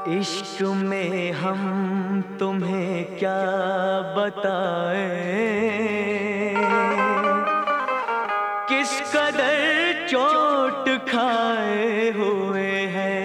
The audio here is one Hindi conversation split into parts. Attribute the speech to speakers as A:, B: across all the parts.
A: इश्क में हम तुम्हें क्या बताएं, किस कदर चोट खाए हुए हैं।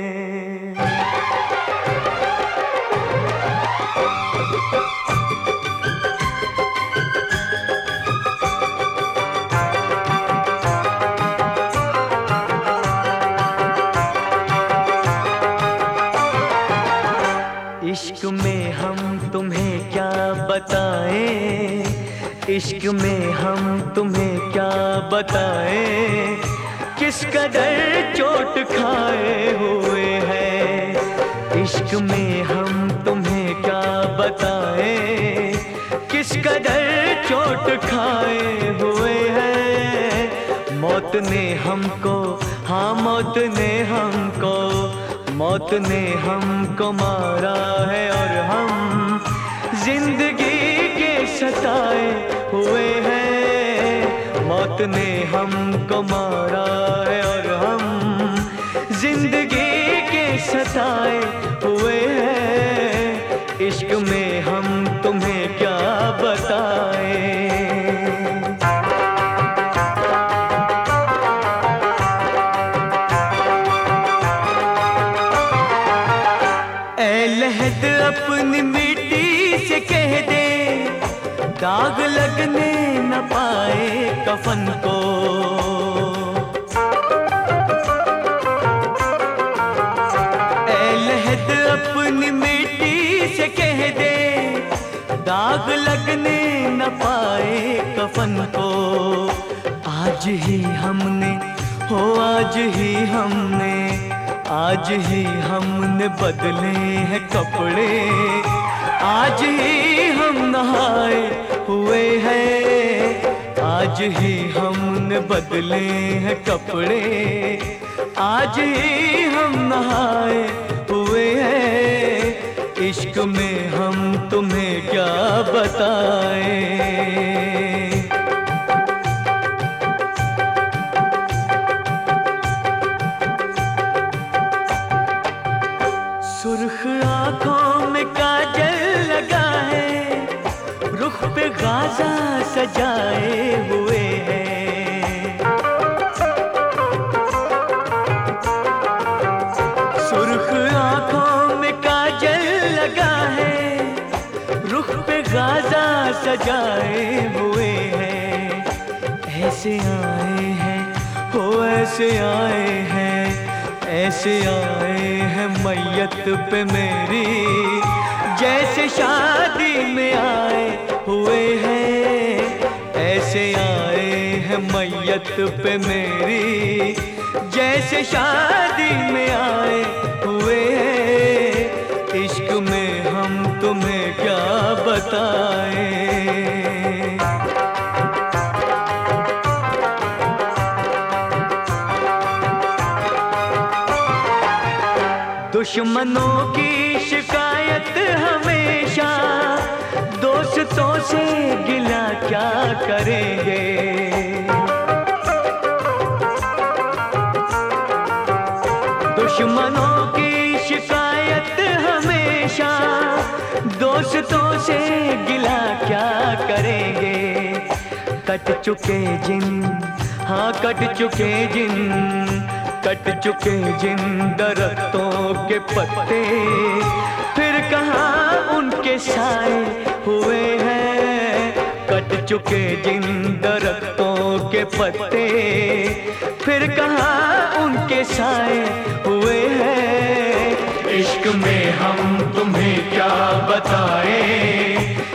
A: इश्क में हम तुम्हें क्या बताएं, इश्क में हम तुम्हें क्या बताएं, किस कदर चोट खाए हुए हैं। इश्क में हम तुम्हें क्या बताएं, किस कदर चोट खाए हुए हैं। मौत ने हमको, हाँ मौत ने हमको, मौत ने हमको मारा है और हम जिंदगी के सताए हुए हैं। मौत ने हमको मारा है और हम जिंदगी के सताए हुए हैं। इश्क में हम तुम्हें क्या बताएं। लहद अपनी मिट्टी से कह दे, दाग लगने न पाए कफन को। ऐ लहद अपनी मिट्टी से कह दे, दाग लगने न पाए कफन को। आज ही हमने, हो आज ही हमने, आज ही हमने बदले हैं कपड़े, आज ही हम नहाए हुए हैं। आज ही हमने बदले हैं कपड़े, आज ही हम नहाए हुए हैं। इश्क में हम तुम्हें क्या बताएं। सुर्ख आंखों में काजल लगा है, रुख पे गाज़ा सजाए हुए हैं। सुर्ख आंखों में काजल लगा है, रुख पे गाज़ा सजाए हुए हैं। ऐसे आए हैं, हो ऐसे आए हैं, ऐसे आए हैं मैयत पे मेरी, जैसे शादी में आए हुए हैं। ऐसे आए हैं मैयत पे मेरी, जैसे शादी में आए हुए हैं। इश्क में हम तुम्हें क्या बताएं। दुश्मनों की शिकायत हमेशा, दोस्तों से गिला क्या करेंगे। दुश्मनों की शिकायत हमेशा, दोस्तों से गिला क्या करेंगे। कट चुके जिन, हाँ कट चुके जिन, कट चुके जिन दरख्तों के पत्ते, फिर कहाँ उनके साए हुए हैं। कट चुके जिन दरख्तों के पत्ते, फिर कहाँ उनके साए हुए हैं। इश्क में हम तुम्हें क्या बताएं,